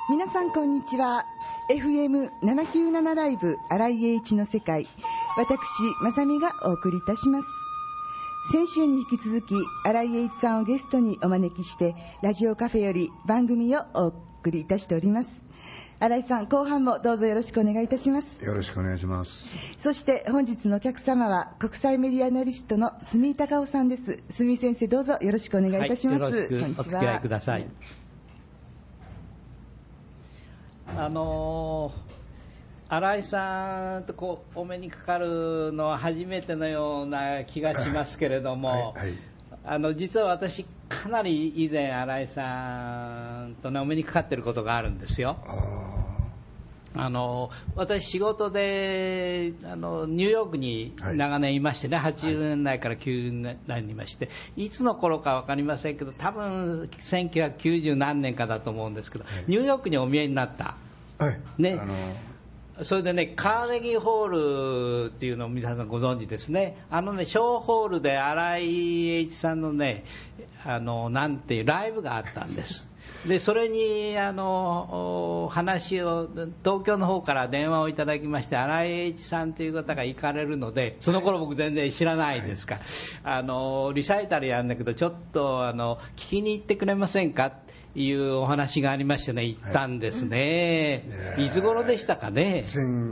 皆さんこんにちは。 FM797 ライブ新井栄一の世界、私まさみがお送りいたします。先週に引き続き新井栄一さんをゲストにお招きしてラジオカフェより番組をお送りいたしております。新井さん、後半もどうぞよろしくお願いいたします。 よろしくお願いします。 そして本日のお客様は国際メディアアナリストの住井隆夫さんです。住井先生、どうぞよろしくお願いいたします。 よろしくお付き合いください。新井さんとお目にかかるのは初めてのような気がしますけれども、実は私かなり以前新井さんと、お目にかかっていることがあるんですよ。私仕事でニューヨークに長年いましてね、80年代から90年代にいまして、いつの頃か分かりませんけど、多分1990何年かだと思うんですけど、ニューヨークにお見えになった、ね、それでね、カーネギーホールっていうのを皆さんご存知ですね。小ホールで新井栄一さんのね、なんていうライブがあったんです。でそれに話を東京の方から電話をいただきまして、新井栄一さんという方が行かれるので、その頃僕全然知らないですから、リサイタルやるんだけどちょっと聞きに行ってくれませんかっていうお話がありましてね、行ったんですね。いつ頃でしたかね。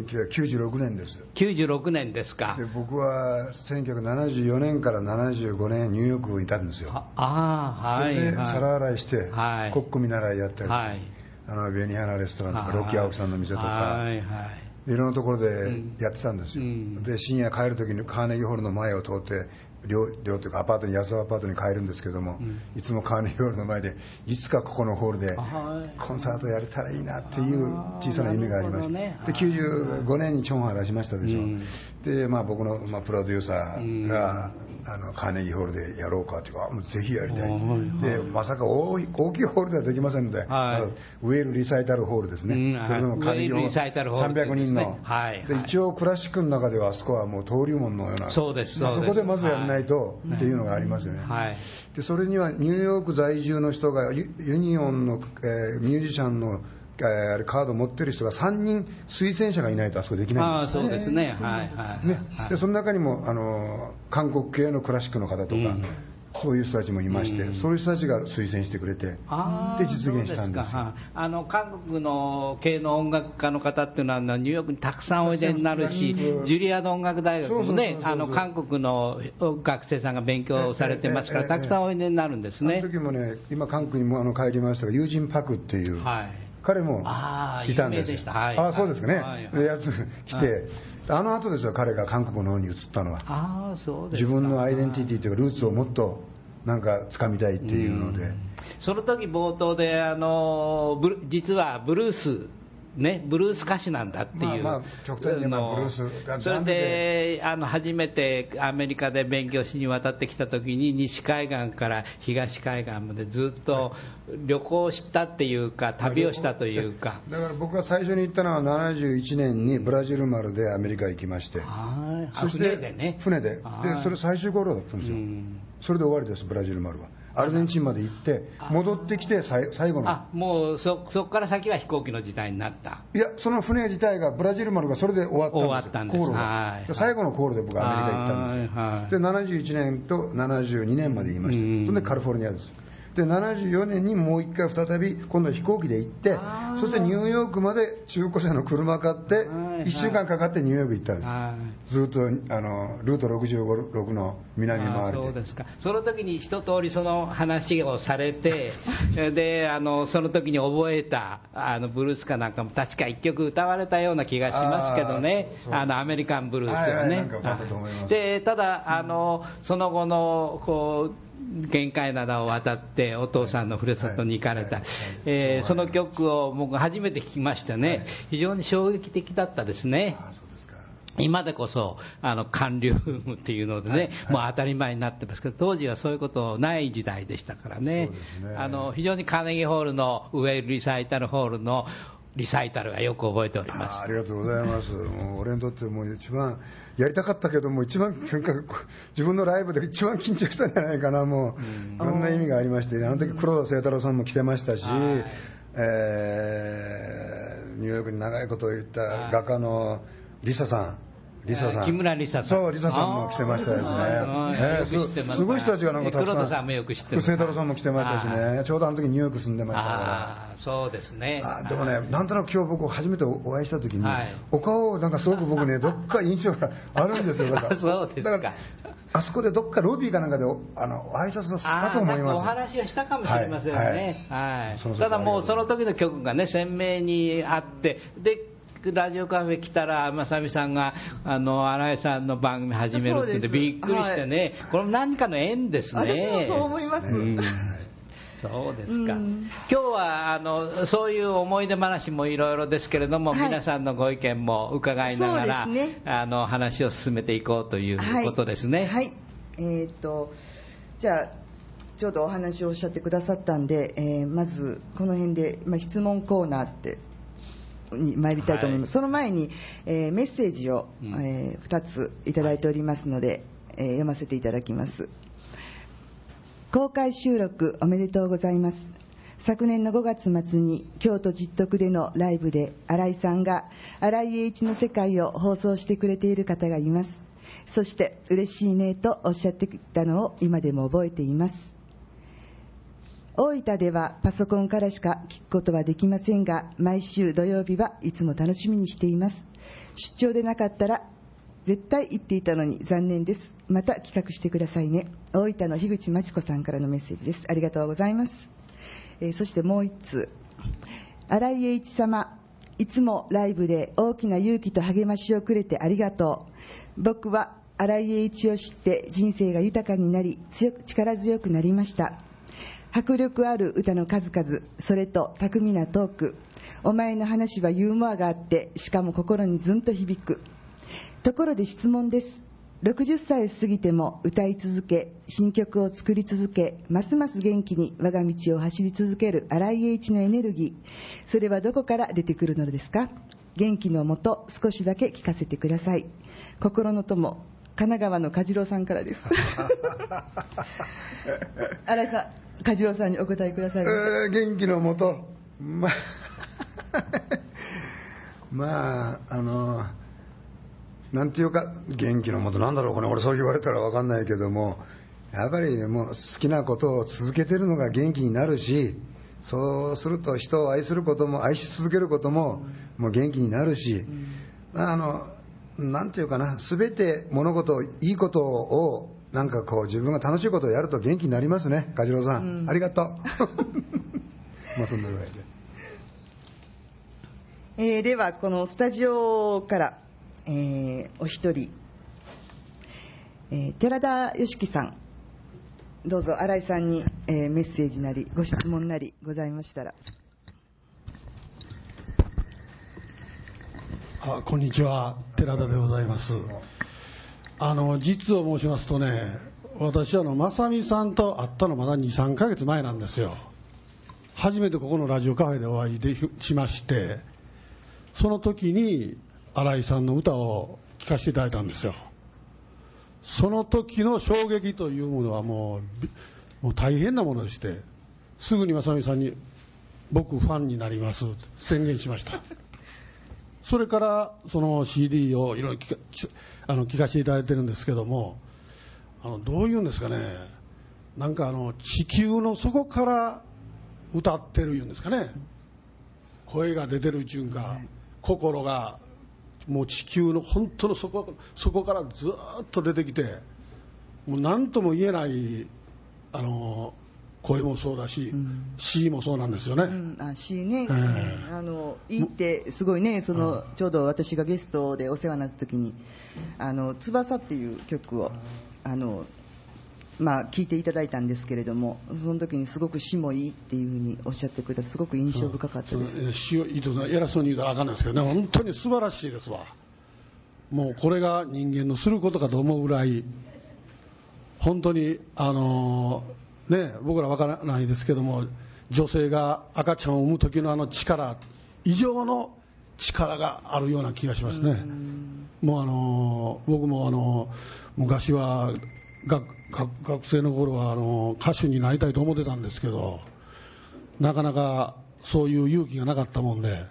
1996年です。 96年ですか。 で僕は1974年から75年ニューヨークにいたんですよ。それで皿洗いして、コック見習いやったりとか、ベニハナレストランとかロッキー青木さんの店とか、いろんなところでやってたんですよ。で深夜帰るときにカーネギーホールの前を通って寮というかアパートに、安アパートに帰るんですけども、いつもカーネギーホールの前でいつかここのホールでコンサートやれたらいいなっていう小さな夢がありまして、で95年にチョンハン出しましたでしょ。で、僕のプロデューサーがカーネギーホールでやろうかっていうか、もうぜひやりたい。でまさか大きいホールではできませんので、ウェールリサイタルホールですね。それでもカーネギーホール300人の、で一応クラシックの中ではあそこはもう登竜門のような、そこでまずやらないとっていうのがありますよね。でそれにはニューヨーク在住の人がユニオンの、ミュージシャンのカードを持ってる人が3人推薦者がいないとあそこできないんです。 そうですね。 でその中にも韓国系のクラシックの方とか、そういう人たちもいまして、そういう人たちが推薦してくれて、で実現したんですよ。 韓国の系の音楽家の方っていうのはニューヨークにたくさんおいでになるし、ジュリアード音楽大学もね、韓国の学生さんが勉強されてますから、たくさんおいでになるんですね。 あの時もね、今韓国にも帰りましたが、ユージン・パクっていう、彼もいたんですよ。そうですかね。でやつ来て、あの後ですよ、彼が韓国の方に移ったのは。自分のアイデンティティというかルーツをもっとなんか掴みたいっていうので、 その時冒頭で実はブルースね、ブルース歌手なんだっていう、 極端にブルース、 それで初めてアメリカで勉強しに渡ってきた時に、西海岸から東海岸までずっと旅行したっていうか、旅をしたというか。 だから僕が最初に行ったのは71年にブラジル丸でアメリカ行きまして、そして船でそれ最終航路だったんですよ。それで終わりです。ブラジル丸はアルゼンチンまで行って戻ってきて最後の、 もうそこから先は飛行機の時代になった。 いや、その船自体がブラジル丸がそれで終わったんですよ。航路が最後の航路で僕はアメリカ行ったんですよ。で71年と72年まで言いました。それでカリフォルニアです。で74年にもう一回再び今度は飛行機で行って、そしてニューヨークまで中古車の車買って1週間かかってニューヨーク行ったんです。ずっとルート66の南回りで。 そうですか。その時に一通りその話をされてでその時に覚えたブルースかなんかも確か1曲歌われたような気がしますけどね、アメリカンブルースをね。でただその後の限界灘を渡ってお父さんのふるさとに行かれた、その曲を僕初めて聴きましてね、非常に衝撃的だったですね。今でこそ韓流っていうのでね、もう当たり前になってますけど、当時はそういうことない時代でしたからね。非常にカーネギーホールのウェイルリサイタルホールのリサイタルがよく覚えております。 ありがとうございます。もう俺にとってもう一番やりたかったけども、一番とにかく自分のライブで一番緊張したんじゃないかな。もういろんな意味がありまして、あの時黒田清太郎さんも来てましたし、 ニューヨークに長いことを言った画家のリサさん、 木村リサさん、 そう、リサさんも来てましたですね。すごい人たちがなんかたくさん、 黒田さんもよく知ってます。 清太郎さんも来てましたしね、ちょうどあの時ニューヨーク住んでましたから。 そうですね。 でもね、なんとなく今日僕初めてお会いした時に、お顔なんかすごく僕ね、どっか印象があるんですよ。 そうですか。 あそこでどっかロビーかなんかで挨拶をしたと思います。 お話をしたかもしれませんね。ただもうその時の曲がね、鮮明にあって、でラジオカフェ来たら正美さんが新井さんの番組始めるって言ってびっくりしてね、これ何かの縁ですね。 私もそう思います。 そうですか。今日はそういう思い出話もいろいろですけれども、皆さんのご意見も伺いながら、話を進めていこうということですね。 はい。じゃあちょうどお話をおっしゃってくださったんで、まずこの辺で、質問コーナーに参りたいと思います。その前に、メッセージを、2ついただいておりますので、読ませていただきます。公開収録おめでとうございます。昨年の5月末に京都実徳でのライブで新井さんが新井英一の世界を放送してくれている方がいます。そして嬉しいねとおっしゃってきたのを今でも覚えています。大分ではパソコンからしか聞くことはできませんが、毎週土曜日はいつも楽しみにしています。出張でなかったら絶対言っていたのに残念です。また企画してくださいね。大分の樋口真知子さんからのメッセージです。ありがとうございます。そしてもう一通、新井英一様、いつもライブで大きな勇気と励ましをくれてありがとう。僕は新井英一を知って人生が豊かになり力強くなりました。迫力ある歌の数々、それと巧みなトーク、お前の話はユーモアがあってしかも心にずんと響く。ところで質問です。60歳を過ぎても歌い続け、新曲を作り続け、ますます元気に我が道を走り続ける新井英一のエネルギー、それはどこから出てくるのですか？元気のもと少しだけ聞かせてください。心の友、神奈川の梶郎さんからです。新井さん、梶郎さんにお答えください。 元気のもと、なんていうか、元気のもとなんだろうかね、俺そう言われたら分かんないけども、やっぱりもう好きなことを続けてるのが元気になるし、そうすると人を愛することも愛し続けることももう元気になるし、なんていうかな、全て物事いいことをなんかこう自分が楽しいことをやると元気になりますね。梶郎さん、ありがとう。そんなぐらいで。ではこのスタジオからお一人、寺田良樹さん、どうぞ新井さんに、メッセージなりご質問なりございましたら。 こんにちは、寺田でございます。実を申しますとね、私正美さんと会ったのまだ 2,3 ヶ月前なんですよ。初めてここのラジオカフェでお会いしまして、その時に新井さんの歌を聴かせていただいたんですよ。その時の衝撃というものはもう大変なものでして、すぐに正美さんに僕ファンになります宣言しました。それからその CD をいろいろ聴かせていただいてるんですけども、どういうんですかね、なんか地球の底から歌ってるいうんですかね、声が出てるっていうか、心がもう地球の本当の底からずっと出てきて、もう何とも言えない声もそうだし、詩もそうなんですよね。 詩ね、いいってすごいね、ちょうど私がゲストでお世話になった時に翼っていう曲を聞いていただいたんですけれども、その時にすごく詩もいいっていうふうにおっしゃってくれた、すごく印象深かったです。 詩をいいと偉そうに言うたらあかんないですけどね、本当に素晴らしいですわ。もうこれが人間のすることかと思うぐらい、本当に僕らわからないですけども、女性が赤ちゃんを産む時の力以上の力があるような気がしますね。もう僕も昔は学生の頃は歌手になりたいと思ってたんですけど、なかなかそういう勇気がなかったもんで、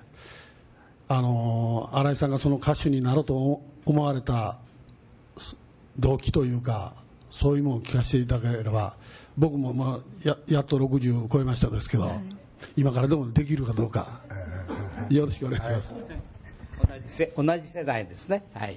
新井さんがその歌手になろうと思われた動機というか、そういうものを聞かせていただければ、僕もやっと60を超えましたですけど、今からでもできるかどうか、よろしくお願いします。 同じ世代ですね。はい。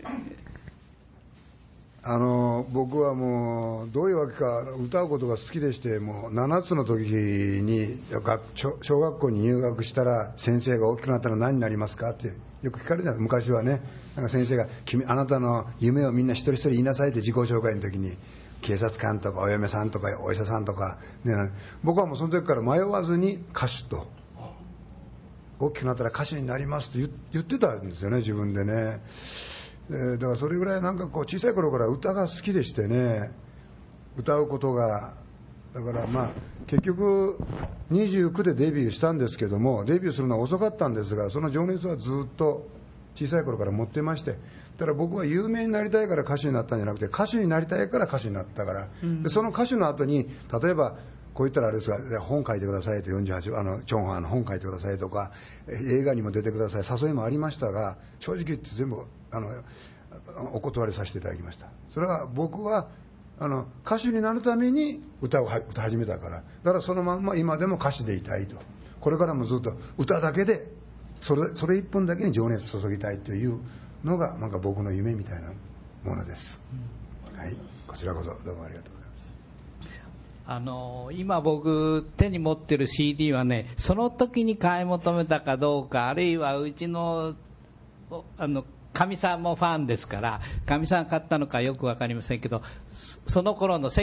僕はもうどういうわけか歌うことが好きでして、もう7つの時に小学校に入学したら、先生が大きくなったら何になりますかってよく聞かれるじゃない。昔はね、なんか先生があなたの夢をみんな一人一人言いなさいって自己紹介の時に、警察官とかお嫁さんとかお医者さんとか、ね、僕はもうその時から迷わずに歌手と、大きくなったら歌手になりますって言ってたんですよね、自分でね。だからそれぐらいなんかこう小さい頃から歌が好きでしてね、歌うことが、だからまあ結局29でデビューしたんですけども、デビューするのは遅かったんですが、その情熱はずっと小さい頃から持ってまして、だから僕は有名になりたいから歌手になったんじゃなくて、歌手になりたいから歌手になったから、でその歌手の後に例えばこう言ったらあれですが、本書いてくださいと、48チョンハンの本書いてくださいとか、映画にも出てください、誘いもありましたが、正直言って全部お断りさせていただきました。それは僕は歌手になるために歌始めたから、だからそのまんま今でも歌手でいたいと、これからもずっと歌だけでそれ一本だけに情熱注ぎたいというのがなんか僕の夢みたいなものです、はい、こちらこそどうもありがとうございます。今僕手に持ってる CD はね、その時に買い求めたかどうか、あるいはうちのかみさんもファンですから、かみさん買ったのかよく分かりませんけど、その頃の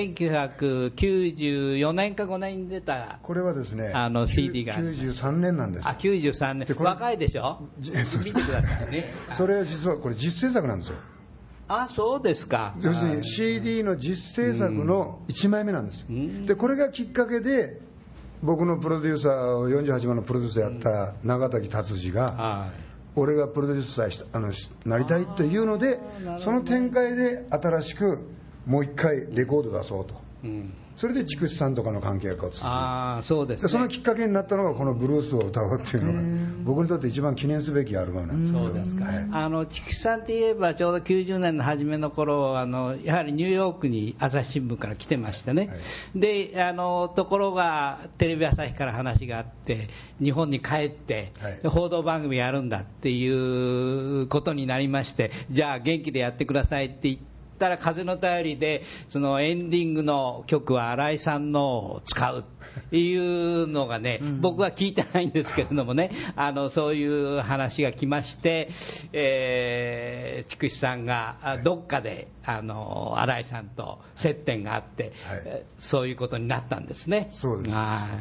1994年か5年に出た、 これはですね、 CD が 93年なんです。 93年、若いでしょ、見てくださいね。 それは実はこれ実制作なんですよ。 そうですか。 要するに CD の実制作の1枚目なんです。でこれがきっかけで、僕のプロデューサーを48番のプロデューサーやった永滝達治が、俺がプロデューサーなりたいというので、その展開で新しくもう一回レコード出そうと、それで筑紫さんとかの関係が続いて、 そうですね、 そのきっかけになったのがこのブルースを歌おうっていうのが僕にとって一番記念すべきアルバムなんですけど。 そうですか、筑紫さんといえばちょうど90年の初めの頃、やはりニューヨークに朝日新聞から来てましてね、でところがテレビ朝日から話があって、日本に帰って、報道番組やるんだっていうことになりまして、じゃあ元気でやってくださいって言ってたら、風の便りでそのエンディングの曲は新井さんのを使うっていうのがね、僕は聞いてないんですけれどもね、そういう話が来まして、筑紫さんがどっかで新井さんと接点があって、そういうことになったんですね。 そうです。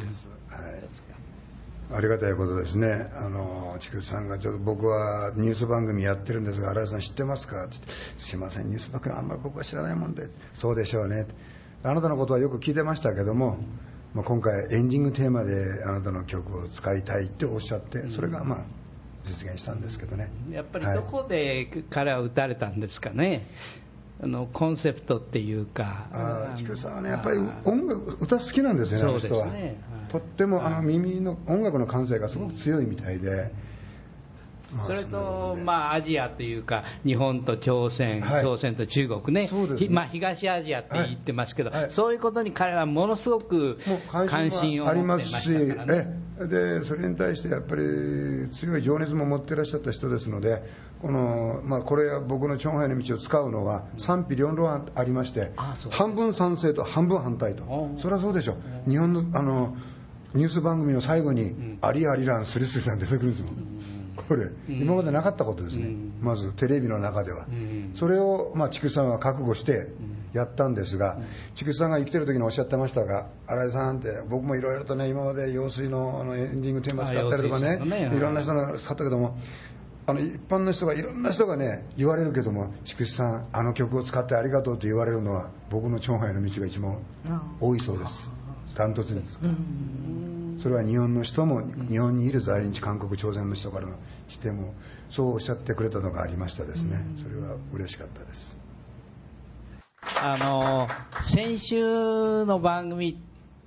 ありがたいことですね。筑紫さんがちょっと僕はニュース番組やってるんですが、新井さん知ってますかって言って、すいません、ニュース番組あんまり僕は知らないもんで、そうでしょうね、あなたのことはよく聞いてましたけども、今回エンディングテーマであなたの曲を使いたいっておっしゃって、それが実現したんですけどね。 やっぱりどこで彼は打たれたんですかね、コンセプトっていうか。 筑紫さんはね、やっぱり歌好きなんですよね、あの人は。とっても耳の音楽の感性がすごく強いみたいで、 それとアジアというか、日本と朝鮮、朝鮮と中国ね、東アジアって言ってますけど、そういうことに彼はものすごく関心を持ってましたからね。 でそれに対してやっぱり強い情熱も持っていらっしゃった人ですので、これは僕のチョンハイの道を使うのは賛否両論ありまして、半分賛成と半分反対と。それはそうでしょう。日本のニュース番組の最後にアリアリランスリスリラン出てくるんですもん。これ今までなかったことですね、まずテレビの中では。それを筑紫さんは覚悟してやったんですが、筑紫さんが生きてる時におっしゃってましたが、新井さんって、僕もいろいろとね、今まで用水のエンディングテーマ使ったりとかね、いろんな人が使ったけども、一般の人がいろんな人がね言われるけども、筑紫さんあの曲を使ってありがとうと言われるのは僕のチョンハイの道が一番多いそうです、ダントツに。それは日本の人も、日本にいる在日韓国朝鮮の人からしてもそうおっしゃってくれたのがありましたですね。それは嬉しかったです。 先週の番組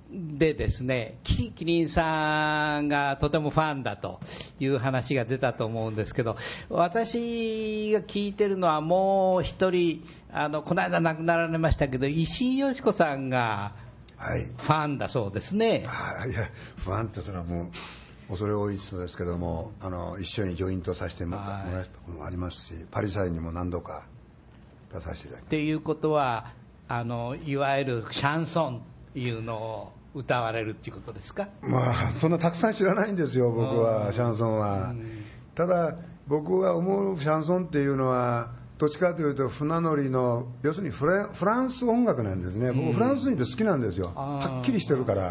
でですね、キキリンさんがとてもファンだという話が出たと思うんですけど、私が聞いてるのはもう一人、この間亡くなられましたけど、石井よし子さんがファンだそうですね。 はい、いやファンってそれはもう恐れ多い人ですけども、一緒にジョイントさせてもらったこともありますし、パリ祭にも何度か出させていただきます。 っていうことは、いわゆるシャンソンというのを歌われるっていうことですか？ まあそんなたくさん知らないんですよ、僕はシャンソンは。ただ僕が思うシャンソンっていうのはどっちかというと船乗りの要するにフランス音楽なんですね。僕フランス人って好きなんですよ。はっきりしてるから。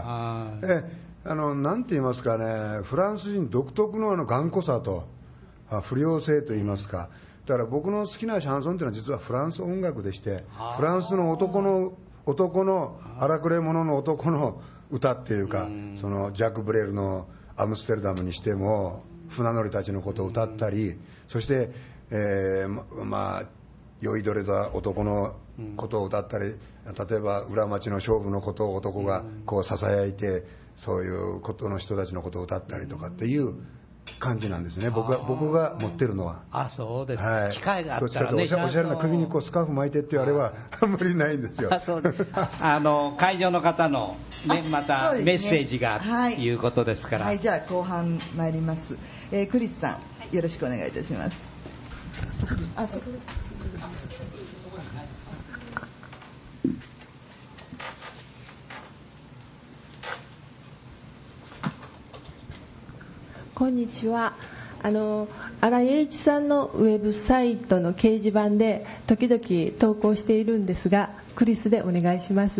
なんて言いますかね、フランス人独特の頑固さと不良性と言いますか。だから僕の好きなシャンソンっていうのは実はフランス音楽でして、フランスの男の荒くれ者の男の歌っていうか、そのジャック・ブレルのアムステルダムにしても船乗りたちのことを歌ったり、そして、酔いどれた男のことを歌ったり、例えば裏町の勝負のことを男がこうささやいて、そういうことの人たちのことを歌ったりとかっていう感じなんですね。僕が持ってるのは。 そうです、 はい、 機会があったらね、 おしゃれな首にこうスカーフ巻いてっていうあれはあんまりないんですよ。 そうです会場の方の、ね、またメッセージがということですから。 じゃあ後半参ります。クリスさん、よろしくお願いいたします。 こんにちは。新井英一さんのウェブサイトの掲示板で時々投稿しているんですが、クリスでお願いします。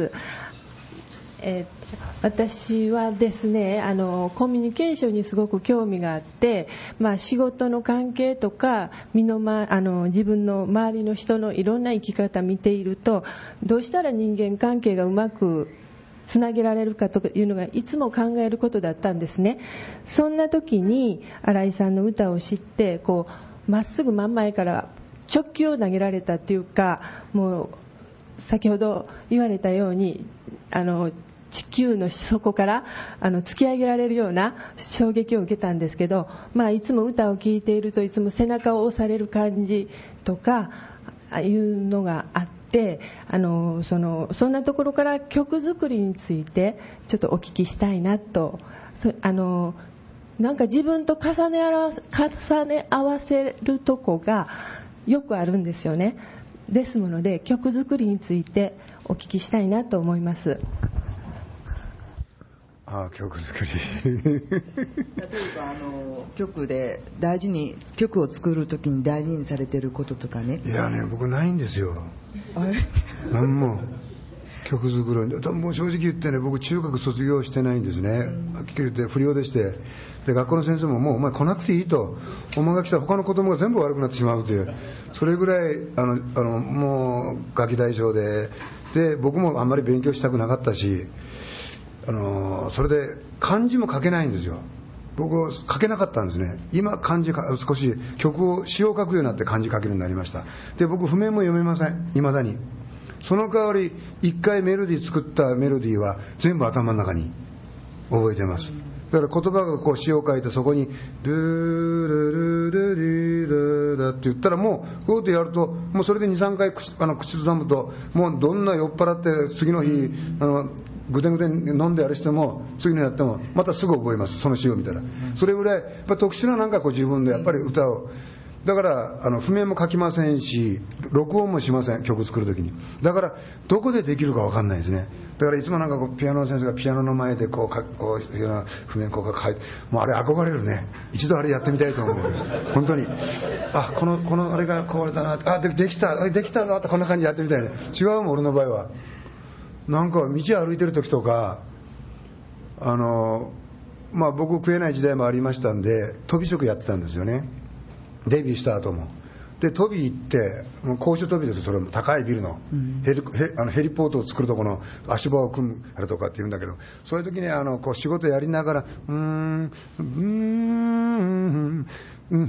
私はですね、コミュニケーションにすごく興味があって、仕事の関係とか自分の周りの人のいろんな生き方を見ていると、どうしたら人間関係がうまくつなげられるかというのがいつも考えることだったんですね。そんな時に新井さんの歌を知って、まっすぐ真ん前から直球を投げられたっていうか、もう先ほど言われたように地球の底から突き上げられるような衝撃を受けたんですけど、いつも歌を聴いているといつも背中を押される感じとかいうのがあって、そんなところから曲作りについてちょっとお聞きしたいなと。なんか自分と重ね合わせるとこがよくあるんですよね。ですので曲作りについてお聞きしたいなと思います。 曲作り例えば曲を作るときに大事にされていることとかね。 いやね、僕ないんですよ。何も曲作る、もう正直言ってね、僕中学卒業してないんですね。はっきり言って不良でして、で学校の先生ももうお前来なくていいと、お前が来たら他の子供が全部悪くなってしまうという、それぐらいもうガキ大将で、僕もあんまり勉強したくなかったし、それで漢字も書けないんですよ。僕書けなかったんですね。今漢字少し詩を書くようになって漢字書けるようになりました。で僕譜面も読めません、未だに。その代わり一回メロディー作ったメロディーは全部頭の中に覚えてます。だから言葉が詩を書いて、そこにドゥルルルルルルって言ったら、もうこうやってやると、もうそれで 2,3 回口ずさむと、もうどんな酔っ払って次の日ぐでぐで飲んであれしても、次のやってもまたすぐ覚えます、その詩を見たら。それぐらいやっぱ特殊な自分でやっぱり歌を、だから譜面も書きませんし、録音もしません、曲作るときに。だからどこでできるか分かんないですね。だからいつもピアノの先生がピアノの前でこういうような譜面書いて、もうあれ憧れるね。一度あれやってみたいと思う。本当に。このあれが壊れたな、できたぞって、こんな感じでやってみたいね。違うもん、俺の場合は。道歩いてる時とか、僕食えない時代もありましたんで、飛び職やってたんですよね、デビューした後も。で飛び行って、高所飛びですよ。それも高いビルの、ヘリポートを作るとこの足場を組むあれとかって言うんだけど、そういう時に仕事やりながらブル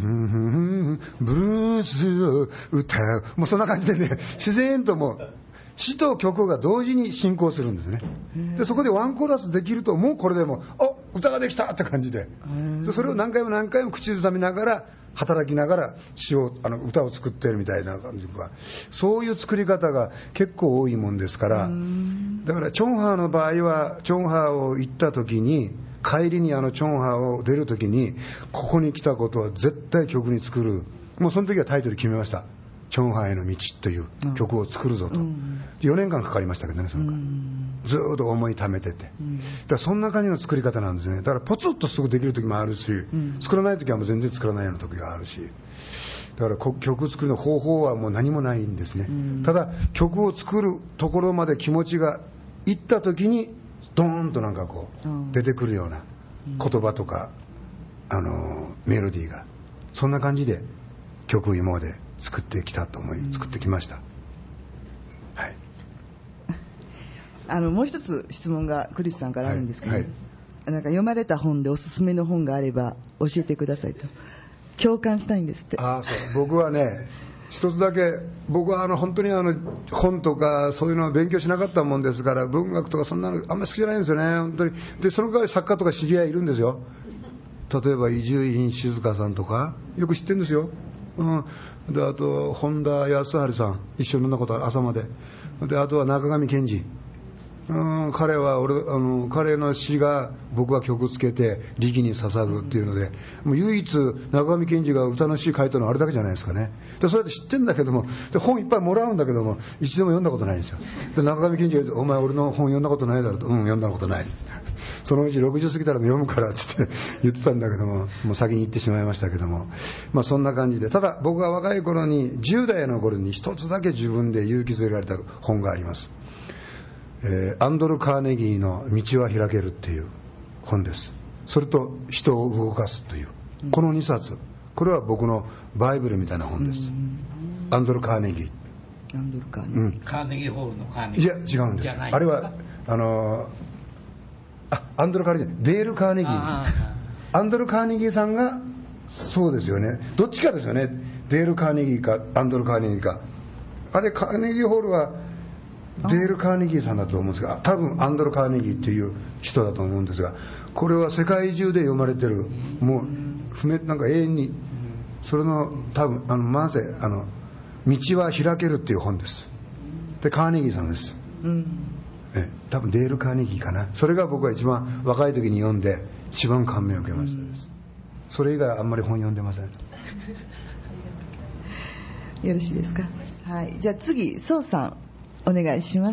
ースを歌う、もうそんな感じでね、自然ともう詩と曲が同時に進行するんですね。でそこでワンコーラスできると、もうこれでも歌ができたって感じで、それを何回も何回も口ずさみながら働きながら歌を作ってるみたいな感じが、そういう作り方が結構多いもんですから、だからチョンハーの場合はチョンハーを行った時に、帰りにチョンハーを出る時に、ここに来たことは絶対曲に作る、もうその時はタイトル決めました。チョンハーへの道という曲を作るぞと、4年間かかりましたけどね、その間ずっと思い溜めてて、だからそんな感じの作り方なんですね。だからポツッとすぐできる時もあるし、作らない時はもう全然作らないような時があるし、だから曲作りの方法はもう何もないんですね。ただ曲を作るところまで気持ちがいった時にドーンとなんかこう出てくるような言葉とかメロディーが、そんな感じで曲を今まで作ってきたと思い、作ってきました。はい。 もう一つ質問がクリスさんからあるんですけど、なんか読まれた本でおすすめの本があれば教えてくださいと。共感したいんですって。 そう僕はね、一つだけ、僕は本当に本とかそういうのを勉強しなかったもんですから、文学とかそんなのあんまり好きじゃないんですよね、本当に。でその代わり作家とか知り合いいるんですよ。例えば伊集院静香さんとかよく知ってるんですよ。であと本田康晴さん、一緒に飲んだことある、朝まで。であとは中上健二、彼は彼の詩が僕は曲つけて力に捧ぐっていうので、もう唯一中上健二が歌の詩書いたのはあれだけじゃないですかね。でそれで知ってるんだけども、で本いっぱいもらうんだけども一度も読んだことないんですよ。で中上健二がお前俺の本読んだことないだろうと、読んだことない、そのうち60過ぎたら読むからって言ってたんだけども、もう先に行ってしまいましたけども、そんな感じで、ただ僕が若い頃に10代の頃に一つだけ自分で勇気づけられた本があります。アンドル・カーネギーの道は開けるっていう本です。それと人を動かすという、この2冊、これは僕のバイブルみたいな本です。アンドル・カーネギー、 カーネギーホールのカーネギー、 いや違うんです。あれはアンドル・カーネギー、デール・カーネギーです。アンドル・カーネギーさんがそうですよね、どっちかですよね、デール・カーネギーかアンドル・カーネギーか。あれカーネギーホールはデール・カーネギーさんだと思うんですが、多分アンドル・カーネギーっていう人だと思うんですが、これは世界中で読まれてる、もうなんか永遠に、それの多分なんせ道は開けるっていう本です。でカーネギーさんです。多分デール・カーネギーかな。それが僕が一番若い時に読んで一番感銘を受けましたです。それ以外あんまり本読んでません。よろしいですか。はい、じゃあ次宋さんお願いします。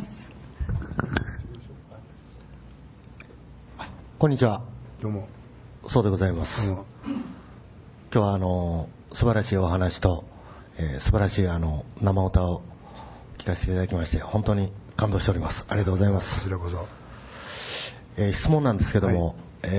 こんにちは。 どうも。 そうでございます。今日は素晴らしいお話と、素晴らしい生歌を聞かせていただきまして本当に感動しております。ありがとうございます。 こちらこそ。 質問なんですけども、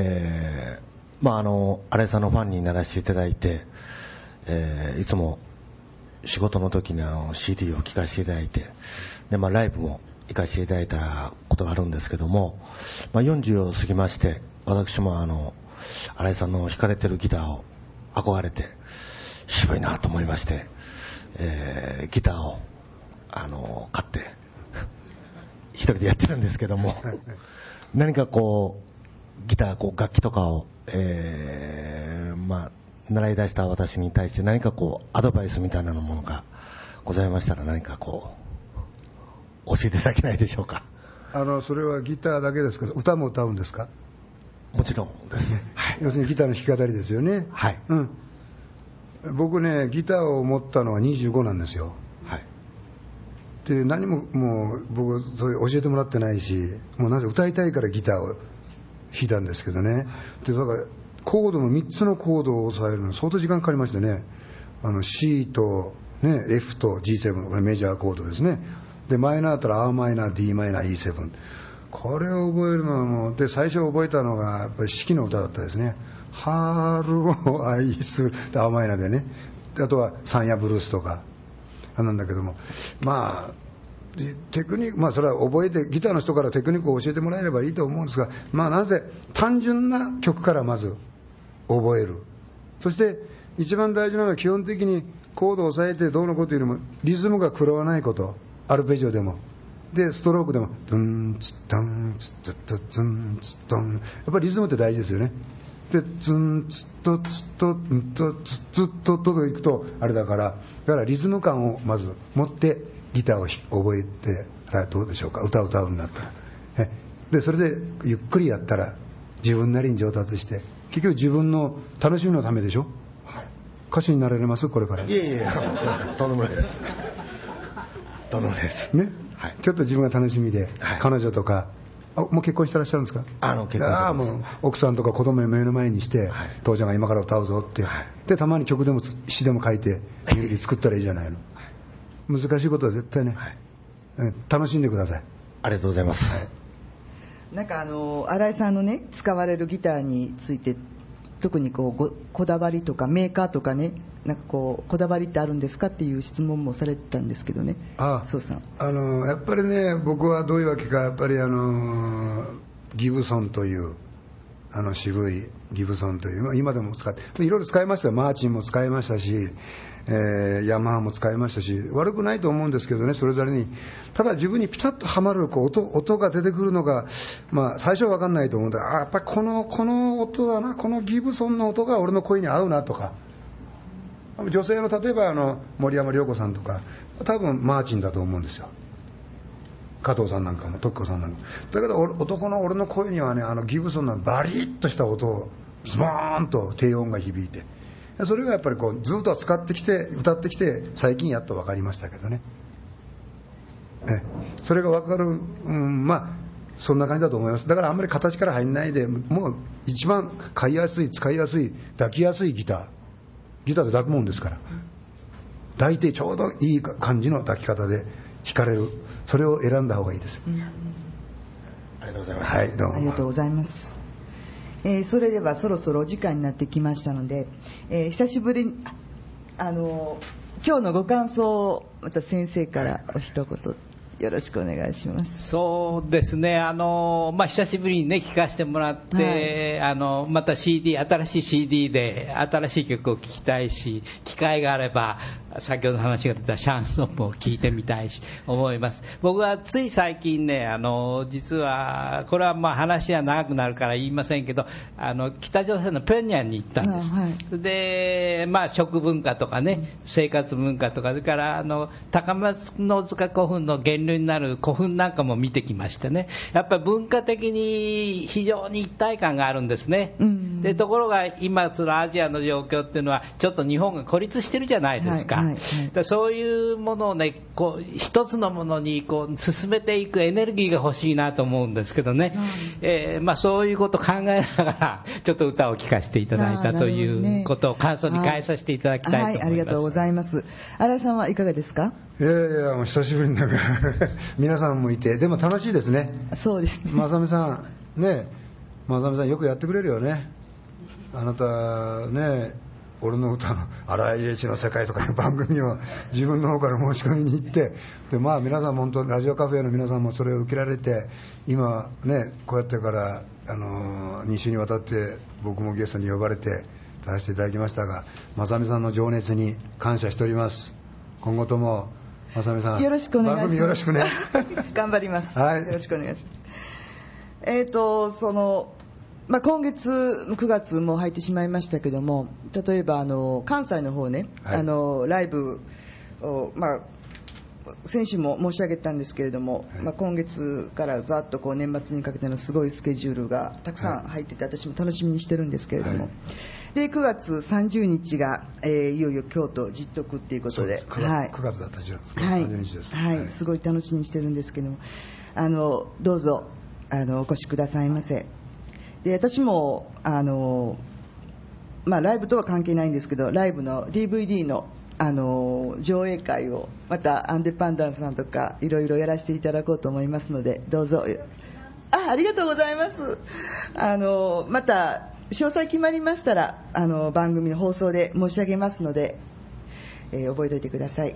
新井さんのファンにならせていただいて、いつも仕事の時にCD を聴かせていただいて、でライブも行かせていただいたことがあるんですけども、40を過ぎまして私も新井さんの弾かれてるギターを憧れて渋いなと思いまして、ギターを買って一人でやってるんですけども何かギター楽器とかを、習い出した私に対して何かアドバイスみたいなものがございましたら何か教えていただけないでしょうか。 それはギターだけですけど歌も歌うんですか？ もちろんですね、 はい、要するにギターの弾き語りですよね。 はい、 僕ねギターを持ったのは25なんですよ。 はい。 で何ももう僕それ教えてもらってないし、もうなぜ歌いたいからギターを弾いたんですけどね。でだからコードの3つのコードを押さえるのに相当時間かかりましてね、C と、ね、F と G7、これメジャーコードですね。でマイナーだったら A マイナー D マイナー E7、 これを覚えるのはもうで最初覚えたのがやっぱり四季の歌だったですね。春を愛する A マイナーでね、であとはサンヤブルースとかなんだけども、テクニック、それは覚えてギターの人からテクニックを教えてもらえればいいと思うんですが、なぜ単純な曲からまず覚える。そして一番大事なのは基本的にコードを押さえてどうのことよりもリズムが狂わないこと。アルペジオでもでストロークでもドンツッドンツッドツンツッドン、やっぱりリズムって大事ですよね。でツンツッドツッドントツッツッドといくとあれだから、リズム感をまず持ってギターを覚えて、どうでしょうか、歌を歌うんだったらでそれでゆっくりやったら自分なりに上達して、結局自分の楽しみのためでしょ。歌手になられますこれから。 いやとんでもないです。とんでもないですね、はい、ちょっと自分が楽しみで、はい、彼女とかもう結婚してらっしゃるんですか。 結婚してます。 もう奥さんとか子供を目の前にして、はい、父ちゃんが今から歌うぞって、はい、でたまに曲でも詩でも書いて作ったらいいじゃないの、はい、難しいことは絶対ね、はい、楽しんでください。 ありがとうございます、 はい、 なんか新井さんのね使われるギターについて特にこだわりとかメーカーとかね、なんかこだわりってあるんですかっていう質問もされてたんですけどね。そうさん、 やっぱりね、僕はどういうわけか、やっぱりギブソンという渋いギブソンという今でも使っていろいろ使いましたよ。マーチンも使いましたし、ヤマハも使いましたし、悪くないと思うんですけどね、それぞれに。ただ自分にピタッとはまる音が出てくるのが、最初は分かんないと思うんだ。やっぱりこの音だな、このギブソンの音が俺の声に合うなとか、女性の例えば森山良子さんとか多分マーチンだと思うんですよ。加藤さんなんかも時子さんなんかも。だけど男の俺の声にはね、ギブソンのバリッとした音をズボーンと低音が響いて、それがやっぱりずっと使ってきて歌ってきて、最近やっと分かりましたけどね。それが分かる、そんな感じだと思います。だからあんまり形から入んないで、もう一番買いやすい、使いやすい、抱きやすいギターで抱くもんですから、抱いてちょうどいい感じの抱き方で弾かれる、それを選んだ方がいいです。 ありがとうございます。 はい、どうもありがとうございます。それではそろそろお時間になってきましたので、久しぶりに今日のご感想をまた先生からお一言よろしくお願いします。 そうですね、久しぶりにね聞かせてもらって、はい、また新しい CD で新しい曲を聴きたいし、機会があれば先ほど話が出たシャンソンも聴いてみたいし思います。僕はつい最近ね、実はこれは話は長くなるから言いませんけど、北朝鮮の平壌に行ったんです、はい、で食文化とかね、生活文化とか、それから高松塚古墳の源流になる古墳なんかも見てきましてね、やっぱり文化的に非常に一体感があるんですね、でところが今そのアジアの状況っていうのはちょっと日本が孤立してるじゃないですか、そういうものをね一つのものに進めていくエネルギーが欲しいなと思うんですけどね、そういうことを考えながらちょっと歌を聴かせていただいたということを感想に変えさせていただきたいと思います。 ありがとうございます。新井さんはいかがですか。 いやもう久しぶりになんか皆さんもいて、でも楽しいですね。 そうですね。 正美さんね、正美さんよくやってくれるよね。あなたね、俺の歌の荒井英一の世界とかいう番組を自分の方から申し込みに行って、で皆さんも本当ラジオカフェの皆さんもそれを受けられて、今ねこうやってから2週にわたって僕もゲストに呼ばれて出させていただきましたが、正美さんの情熱に感謝しております。今後とも正美さんよろしくお願いします。 番組よろしくね頑張ります、はい、よろしくお願いします。今月9月も入ってしまいましたけども、例えば関西の方ね、はい、ライブを、先週も申し上げたんですけれども、はい、今月からざっと年末にかけてのすごいスケジュールがたくさん入ってて、はい、私も楽しみにしてるんですけれども、はい、で9月30日が、いよいよ京都実徳っていうことで、 9月だった10月30日です、 はいはい、すごい楽しみにしてるんですけども、どうぞお越しくださいませ。で私もライブとは関係ないんですけど、ライブの DVD の上映会をまたアンデパンダンさんとかいろいろやらせていただこうと思いますので、どうぞ。ありがとうございます。また詳細決まりましたら番組の放送で申し上げますので、覚えておいてください。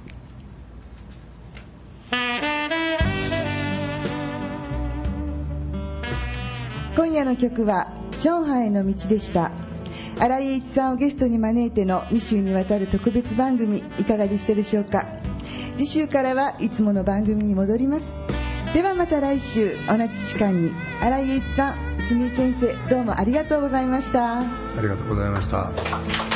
今夜の曲はチョンハンへの道でした。新井英一さんをゲストに招いての2週にわたる特別番組、いかがでしたでしょうか。 次週からはいつもの番組に戻ります。ではまた来週同じ時間に。新井英一さん、住井先生、どうもありがとうございました。 ありがとうございました。